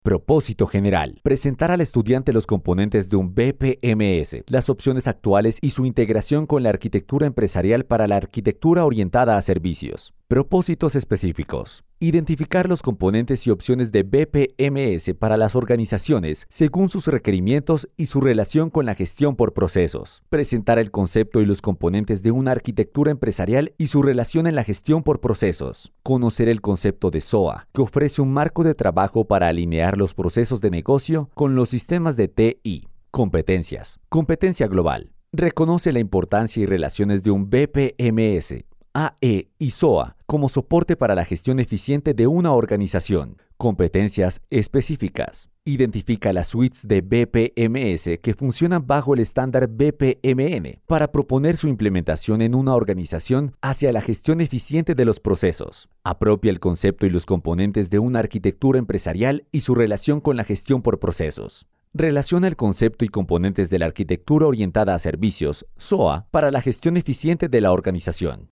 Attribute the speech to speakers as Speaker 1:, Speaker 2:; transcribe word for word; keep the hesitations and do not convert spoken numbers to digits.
Speaker 1: Propósito general. Presentar al estudiante los componentes de un B P M S, las opciones actuales y su integración con la arquitectura empresarial para la arquitectura orientada a servicios. Propósitos específicos. Identificar los componentes y opciones de B P M S para las organizaciones según sus requerimientos y su relación con la gestión por procesos. Presentar el concepto y los componentes de una arquitectura empresarial y su relación en la gestión por procesos. Conocer el concepto de S O A, que ofrece un marco de trabajo para alinear los procesos de negocio con los sistemas de T I. Competencias. Competencia global. Reconoce la importancia y relaciones de un B P M S, A E y S O A como soporte para la gestión eficiente de una organización. Competencias específicas. Identifica las suites de B P M S que funcionan bajo el estándar B P M N para proponer su implementación en una organización hacia la gestión eficiente de los procesos. Apropia el concepto y los componentes de una arquitectura empresarial y su relación con la gestión por procesos. Relaciona el concepto y componentes de la arquitectura orientada a servicios, S O A, para la gestión eficiente de la organización.